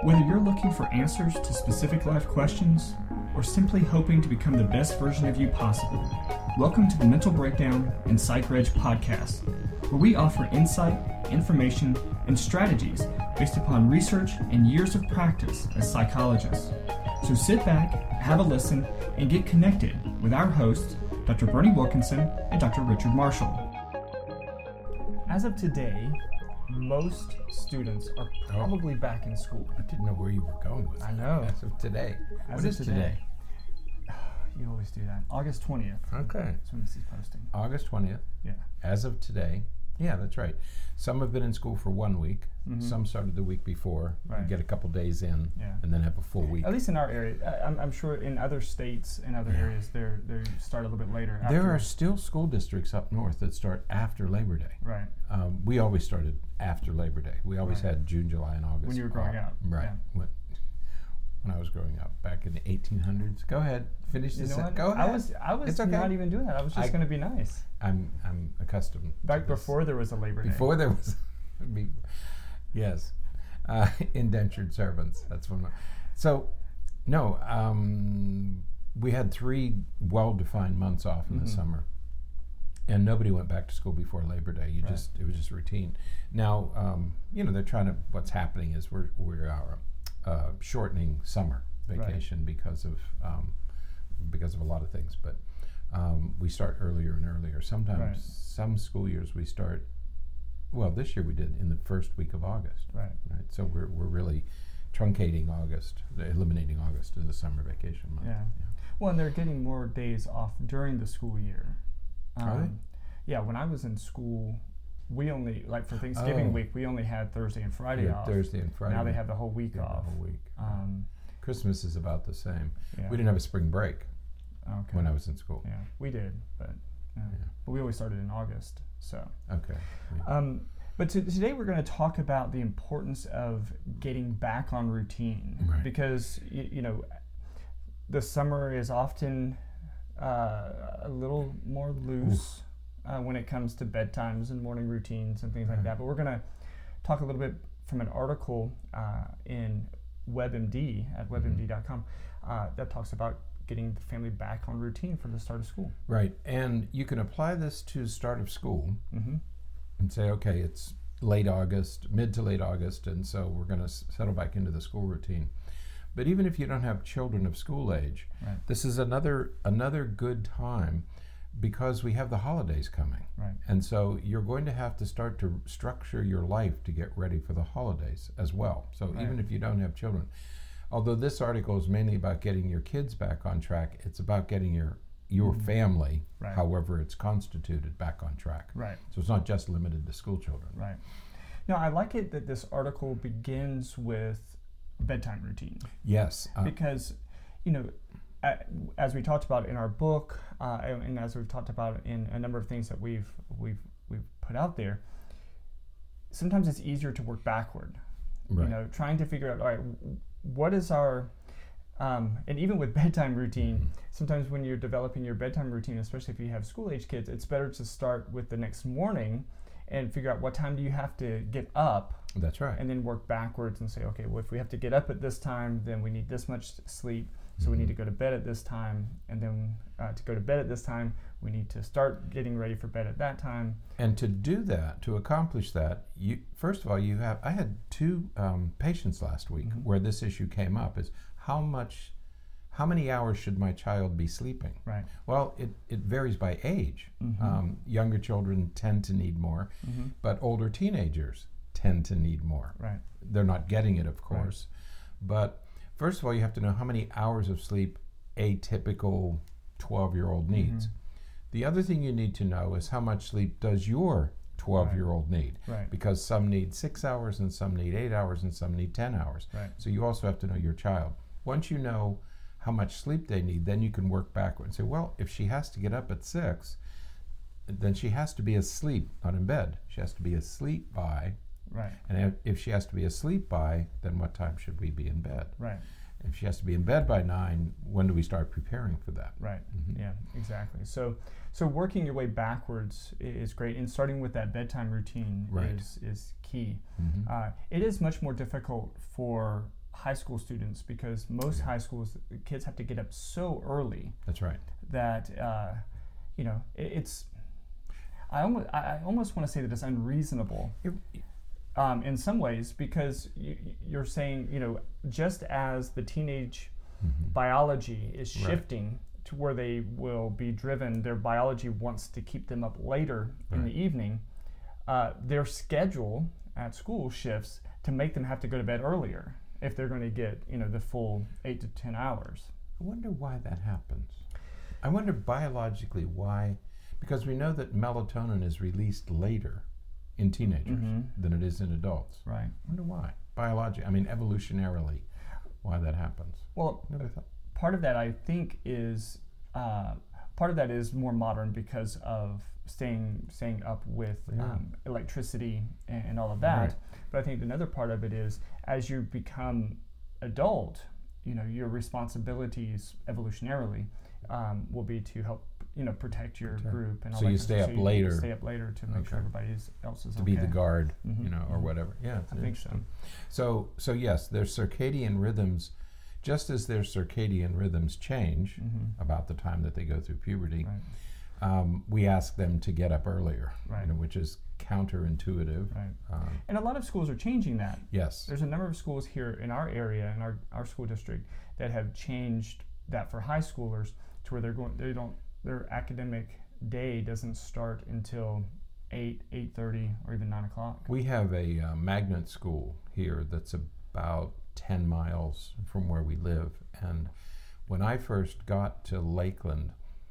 Whether you're looking for answers to specific life questions or simply hoping to become the best version of you possible, welcome to the Mental Breakdown and PsychReg podcast, where we offer insight, information, and strategies based upon research and years of practice as psychologists. So sit back, have a listen, and get connected with our hosts, Dr. Bernie Wilkinson and Dr. Richard Marshall. As of today, most students are probably back in school. I didn't know where you were going with that. I know. As of today. What is today? You always do that. August 20th. Okay. That's when this is posting. August 20th. Yeah. As of today. Yeah, that's right. Some have been in school for 1 week. Mm-hmm. Some started the week before. Right. You get a couple days in, and then have a full week. At least in our area. I'm sure in other states and other areas, they start a little bit later. There are still school districts up north that start after Labor Day. Right. We always started after Labor Day. We always had June, July, and August. When you were growing up. Right. Yeah. When I was growing up, back in the 1800s. Go ahead, finish this. Go ahead. I was it's okay. not even doing that. I was just going to be nice. I'm accustomed. Back before there was a Labor Day. Before there was, yes, indentured servants. That's one. So, no, we had 3 well-defined months off in the summer, and nobody went back to school before Labor Day. It was just routine. Now, they're trying to. What's happening is we're shortening summer vacation because of a lot of things, but we start earlier and earlier. Sometimes some school years we start. Well, this year we did in the first week of August. Right. So we're really truncating August, eliminating August as a summer vacation month. Yeah. Well, and they're getting more days off during the school year. Are they? Yeah. When I was in school, we only, like for Thanksgiving week, we only had Thursday and Friday off. Thursday and Friday. Now they have the whole week off. The whole week. Christmas is about the same. Yeah. We didn't have a spring break when I was in school. Yeah, we did, but we always started in August. So okay. Yeah. But today we're going to talk about the importance of getting back on routine, because the summer is often a little more loose. When it comes to bedtimes and morning routines and things like that. But we're going to talk a little bit from an article in WebMD at webmd.com that talks about getting the family back on routine for the start of school. Right, and you can apply this to start of school and say, okay, it's late August, mid to late August, and so we're going to settle back into the school routine. But even if you don't have children of school age, this is another good time, because we have the holidays coming. Right. And so you're going to have to start to structure your life to get ready for the holidays as well. So even if you don't have children, although this article is mainly about getting your kids back on track, it's about getting your family, however it's constituted, back on track. Right. So it's not just limited to school children. Right. Now, I like it that this article begins with bedtime routine. Yes. Because, as we talked about in our book, and as we've talked about in a number of things that we've put out there, sometimes it's easier to work backward. Right. Trying to figure out, all right, what is our, and even with bedtime routine, sometimes when you're developing your bedtime routine, especially if you have school-age kids, it's better to start with the next morning and figure out what time do you have to get up. That's right. And then work backwards and say, okay, well, if we have to get up at this time, then we need this much sleep. So we need to go to bed at this time, and then to go to bed at this time, we need to start getting ready for bed at that time. And to do that, to accomplish that, first of all, I had 2 patients last week where this issue came up: is how many hours should my child be sleeping? Right. Well, it varies by age. Younger children tend to need more, but older teenagers tend to need more. Right. They're not getting it, of course, but first of all, you have to know how many hours of sleep a typical 12-year-old needs. The other thing you need to know is how much sleep does your 12-year-old need. Right. Because some need 6 hours, and some need 8 hours, and some need 10 hours. Right. So you also have to know your child. Once you know how much sleep they need, then you can work backward and say, well, if she has to get up at 6, then she has to be asleep, not in bed. She has to be asleep by. Right. And if she has to be asleep by, then what time should we be in bed? Right. If she has to be in bed by 9, when do we start preparing for that? Right. Yeah, exactly. So working your way backwards is great, and starting with that bedtime routine is key. It is much more difficult for high school students, because most high schools, kids have to get up so early. That's right. That it's. I almost want to say that it's unreasonable. In some ways, because you're saying, just as the teenage biology is shifting to where they will be driven, their biology wants to keep them up later in the evening, their schedule at school shifts to make them have to go to bed earlier if they're going to get, the full 8 to 10 hours. I wonder why that happens. I wonder biologically why, because we know that melatonin is released later in teenagers than it is in adults. Right. I wonder why. Biologically, evolutionarily, why that happens. Well, part of that, I think, is more modern because of staying up with electricity and all of that. Right. But I think another part of it is, as you become adult, your responsibilities evolutionarily will be to help protect your group and all so that. You stay up later. Stay up later to make sure everybody else is to okay. be the guard, or whatever. Yeah, I think so. So yes, their circadian rhythms, just as their circadian rhythms change about the time that they go through puberty. Right. We ask them to get up earlier, which is counterintuitive. Right. And a lot of schools are changing that. Yes. There's a number of schools here in our area, in our school district, that have changed that for high schoolers to where their academic day doesn't start until 8:30, or even 9 o'clock. We have a magnet school here that's about 10 miles from where we live. And when I first got to Lakeland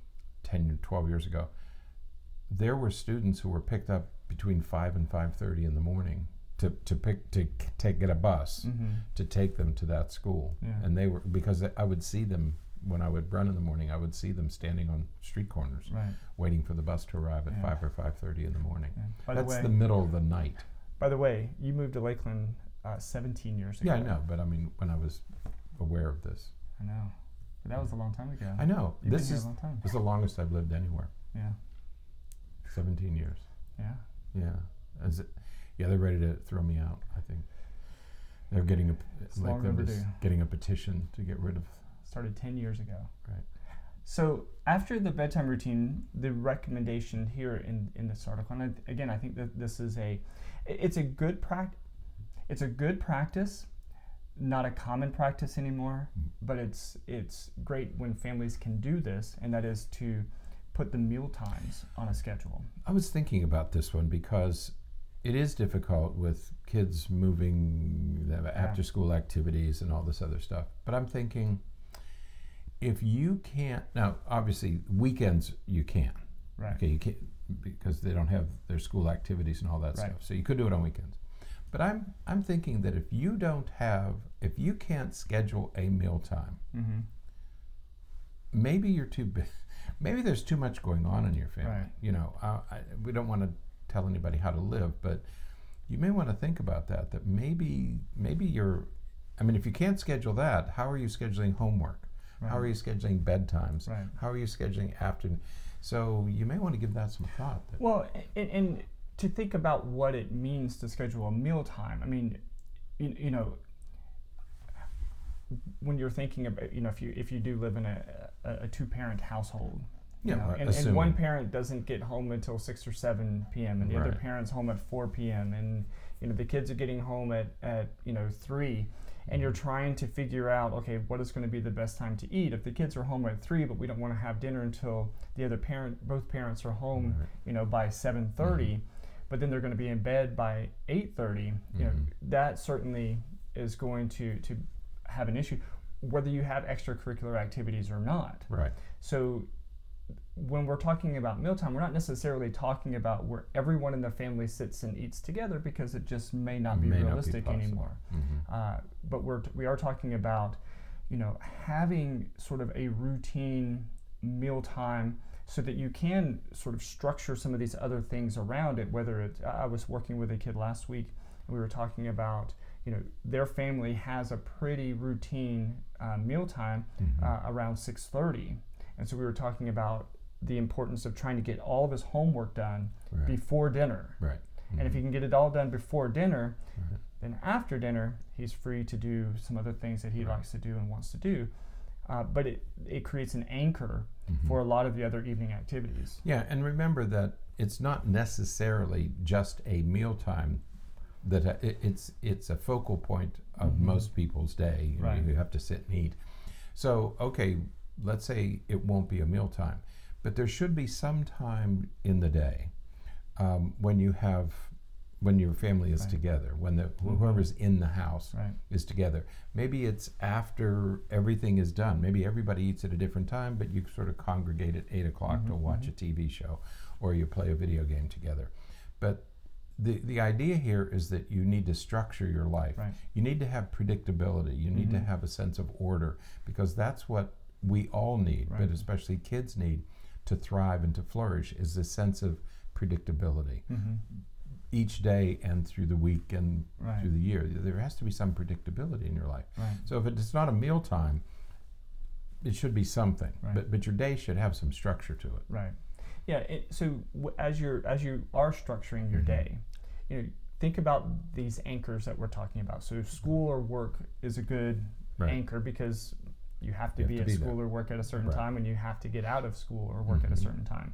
12 years ago, there were students who were picked up between 5 and 5:30 in the morning to get a bus to take them to that school. Yeah. And they were, because I would see them when I would run in the morning, I would see them standing on street corners waiting for the bus to arrive at 5 or 5:30 in the morning. Yeah. That's the middle of the night. By the way, you moved to Lakeland 17 years ago. Yeah, I know, but when I was aware of this. I know. But that was a long time ago. I know. This is a long time. This is the longest I've lived anywhere. Yeah. 17 years. Yeah. Yeah. They're ready to throw me out, I think. They're getting a petition to get rid of. Started 10 years ago. Right. So after the bedtime routine, the recommendation here in this article, and again, I think that this is it's a good practice. It's a good practice, not a common practice anymore, but it's great when families can do this, and that is to put the meal times on a schedule. I was thinking about this one because it is difficult with kids moving, after school activities and all this other stuff. But I'm thinking, if you can't, now obviously weekends you can. Right. Okay, you can't, because they don't have their school activities and all that stuff. So you could do it on weekends. But I'm thinking that if you can't schedule a mealtime, maybe you're too big. Maybe there's too much going on in your family. Right. We don't want to tell anybody how to live, but you may want to think about that. That maybe you're. If you can't schedule that, how are you scheduling homework? Right. How are you scheduling bedtimes? Right. How are you scheduling afternoon? So you may want to give that some thought. Well, and to think about what it means to schedule a mealtime. When you're thinking about, if you do live in a two-parent household, and one parent doesn't get home until 6 or 7 p.m. and the other parent's home at 4 p.m. and the kids are getting home at 3, and you're trying to figure out, okay, what is going to be the best time to eat? If the kids are home at 3, but we don't want to have dinner until both parents are home, by 7:30, but then they're going to be in bed by 8:30. That certainly is going to have an issue, whether you have extracurricular activities or not. Right. So when we're talking about mealtime, we're not necessarily talking about where everyone in the family sits and eats together, because it just may not be realistic anymore. But we are talking about, having sort of a routine mealtime so that you can sort of structure some of these other things around it. Whether I was working with a kid last week, and we were talking about, their family has a pretty routine mealtime around 6:30. And so we were talking about the importance of trying to get all of his homework done before dinner. Right. And if he can get it all done before dinner, Then after dinner, he's free to do some other things that he likes to do and wants to do. But it creates an anchor for a lot of the other evening activities. Yeah, and remember that it's not necessarily just a mealtime. That it's a focal point of most people's day. You have to sit and eat. So, okay, let's say it won't be a mealtime, but there should be some time in the day when your family is together, when whoever's in the house is together. Maybe it's after everything is done. Maybe everybody eats at a different time, but you sort of congregate at 8 o'clock to watch a TV show, or you play a video game together. But the idea here is that you need to structure your life. You need to have predictability. You need to have a sense of order, because that's what we all need, but especially kids need to thrive and to flourish, is this sense of predictability. Each day and through the week and through the year, there has to be some predictability in your life. So if it's not a mealtime, it should be something, but your day should have some structure to it. Yeah. So as you are structuring your day, think about these anchors that we're talking about. So school or work is a good anchor, because you have to be at school or work at a certain time, and you have to get out of school or work at a certain time.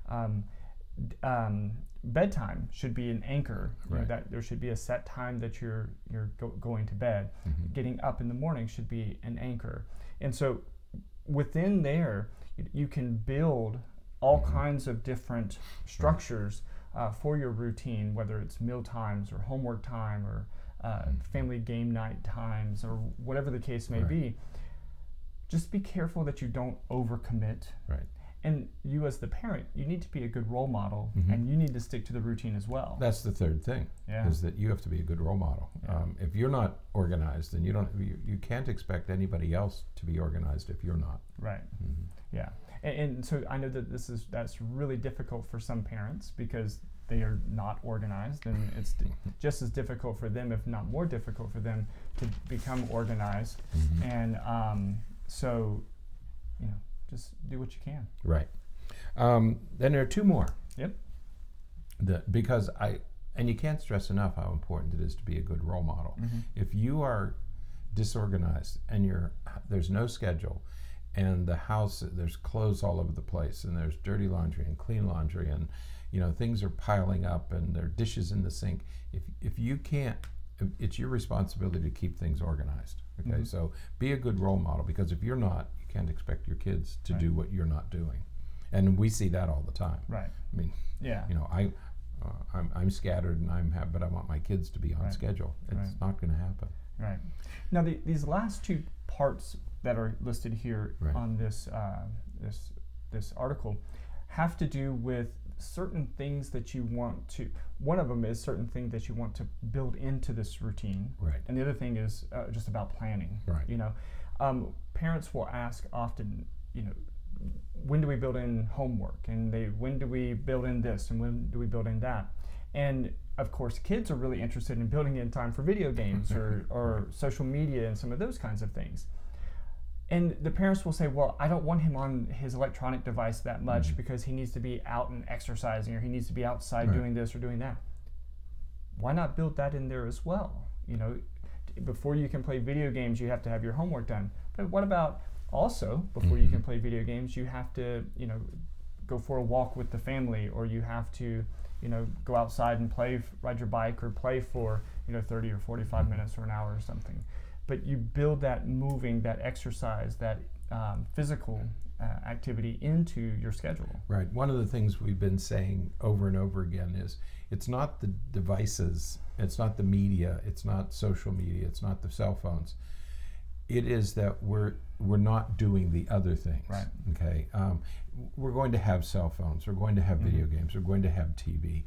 Bedtime should be an anchor. That there should be a set time that you're going to bed. Getting up in the morning should be an anchor. And so within there, you can build all kinds of different structures for your routine, whether it's meal times or homework time or family game night times or whatever the case may be. Just be careful that you don't overcommit. And you as the parent, you need to be a good role model, and you need to stick to the routine as well. That's the third thing, is that you have to be a good role model. If you're not organized, then you can't expect anybody else to be organized if you're not. And so I know that that's really difficult for some parents, because they are not organized, and it's just as difficult for them, if not more difficult for them, to become organized. And so, just do what you can. Then there are two more. Because you can't stress enough how important it is to be a good role model. If you are disorganized and there's no schedule, and the house, there's clothes all over the place, and there's dirty laundry and clean laundry, and things are piling up, and there are dishes in the sink. If you can't, it's your responsibility to keep things organized. So be a good role model, because if you're not, you can't expect your kids to do what you're not doing. And we see that all the time. I mean, I'm scattered and but I want my kids to be on schedule. It's not going to happen. Now these last two parts that are listed here on this article have to do with certain things that you want to. One of them is certain things that you want to build into this routine, and the other thing is just about planning. Parents will ask often, when do we build in homework, and when do we build in this, and when do we build in that? And of course, kids are really interested in building in time for video games or social media and some of those kinds of things. And the parents will say, well, I don't want him on his electronic device that much because he needs to be out and exercising, or he needs to be outside doing this or doing that. Why not build that in there as well? Before you can play video games, you have to have your homework done. But what about also, before you can play video games, you have to, go for a walk with the family, or you have to, go outside and ride your bike, or play for, 30 or 45 minutes or an hour or something. But you build that moving, that exercise, that physical activity into your schedule. One of the things we've been saying over and over again is it's not the devices, it's not the media, it's not social media, it's not the cell phones. It is that we're not doing the other things. We're going to have cell phones, we're going to have video games, we're going to have TV.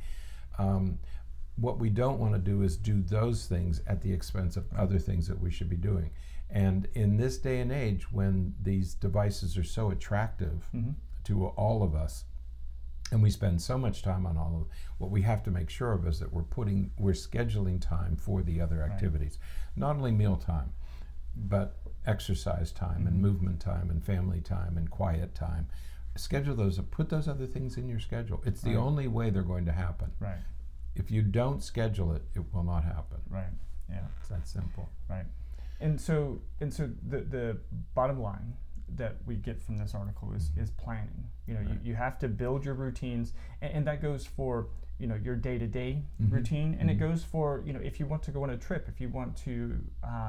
What we don't want to do is do those things at the expense of other things that we should be doing. And in this day and age, when these devices are so attractive to all of us, and we spend so much time on all of them, what we have to make sure of is that we're scheduling time for the other activities. Not only meal time, but exercise time and movement time and family time and quiet time. Schedule those, put those other things in your schedule. It's the only way they're going to happen. If you don't schedule it, it will not happen. Yeah. It's that simple. Right. And so the bottom line that we get from this article is planning. You have to build your routines, and that goes for your day-to-day routine, and it goes for if you want to go on a trip, if you want to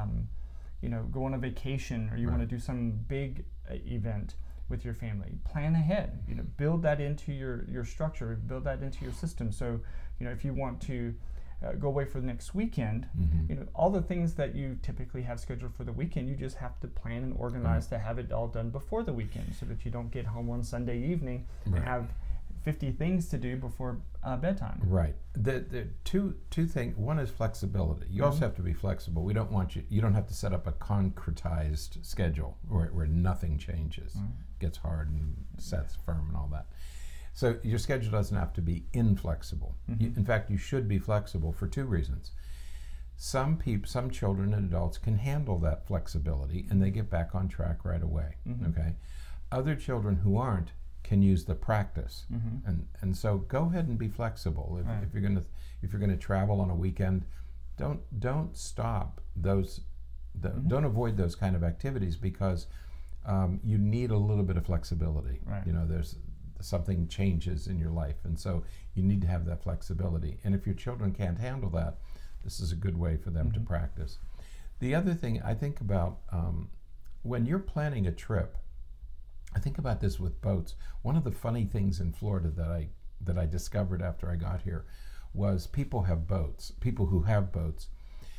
go on a vacation, or you want to do some big event with your family, plan ahead. Build that into your structure, build that into your system. So if you want to go away for the next weekend, all the things that you typically have scheduled for the weekend, you just have to plan and organize to have it all done before the weekend, so that you don't get home on Sunday evening and have 50 things to do before bedtime. Right. The two things. One is flexibility. You also have to be flexible. We don't want you don't have to set up a concretized schedule where nothing changes, gets hard and sets firm and all that. So your schedule doesn't have to be inflexible. In fact, you should be flexible for two reasons. Some children and adults can handle that flexibility and they get back on track right away. Okay. Other children who aren't can use the practice, and so go ahead and be flexible. If you're gonna travel on a weekend, don't stop those. Don't avoid those kind of activities, because you need a little bit of flexibility. Right. There's something changes in your life, and so you need to have that flexibility. And if your children can't handle that, this is a good way for them to practice. The other thing I think about, when you're planning a trip, I think about this with boats. One of the funny things in Florida that I discovered after I got here was people who have boats.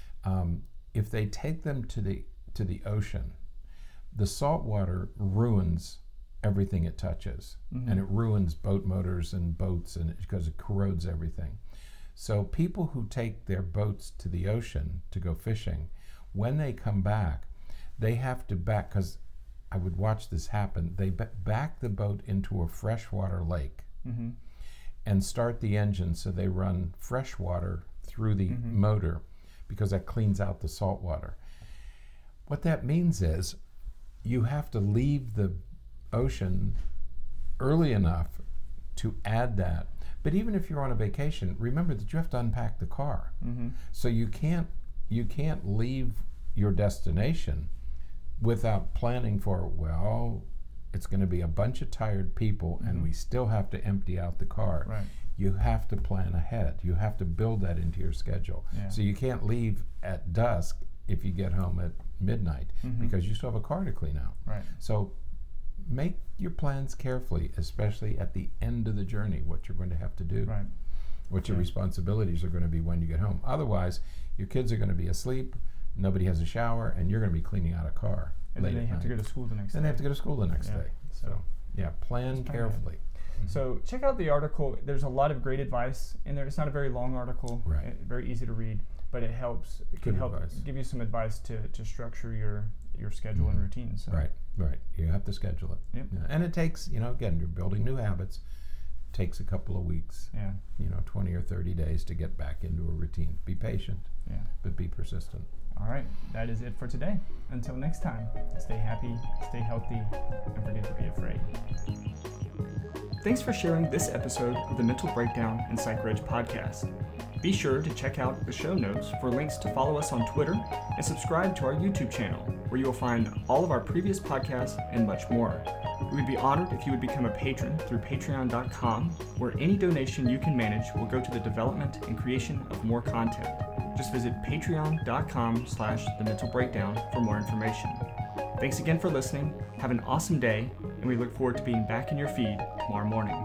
If they take them to the ocean, the salt water ruins everything it touches, and it ruins boat motors and boats, and because it corrodes everything. So people who take their boats to the ocean to go fishing, when they come back, they have to because I would watch this happen. They back the boat into a freshwater lake and start the engine, so they run fresh water through the motor, because that cleans out the salt water. What that means is you have to leave the ocean early enough to add that. But even if you're on a vacation, remember that you have to unpack the car. So you can't leave your destination without planning for, it's going to be a bunch of tired people and we still have to empty out the car. Right. You have to plan ahead. You have to build that into your schedule. Yeah. So you can't leave at dusk if you get home at midnight, because you still have a car to clean out. Right. So make your plans carefully, especially at the end of the journey, what you're going to have to do, what your responsibilities are going to be when you get home. Otherwise, your kids are going to be asleep, nobody has a shower, and you're going to be cleaning out a car. And then they have to go to school the next day. Then they have to go to school the next day. So plan carefully. So check out the article. There's a lot of great advice in there. It's not a very long article, very easy to read, but it helps. It can help give you some advice to structure your schedule and routine. So. Right. You have to schedule it. Yep. Yeah. And it takes, again, you're building new habits. It takes a couple of weeks, 20 or 30 days to get back into a routine. Be patient, but be persistent. All right, that is it for today. Until next time, stay happy, stay healthy, and forget to be afraid. Thanks for sharing this episode of the Mental Breakdown and PsychReg podcast. Be sure to check out the show notes for links to follow us on Twitter and subscribe to our YouTube channel, where you will find all of our previous podcasts and much more. We would be honored if you would become a patron through patreon.com, where any donation you can manage will go to the development and creation of more content. Just visit patreon.com/thementalbreakdown for more information. Thanks again for listening. Have an awesome day, and we look forward to being back in your feed tomorrow morning.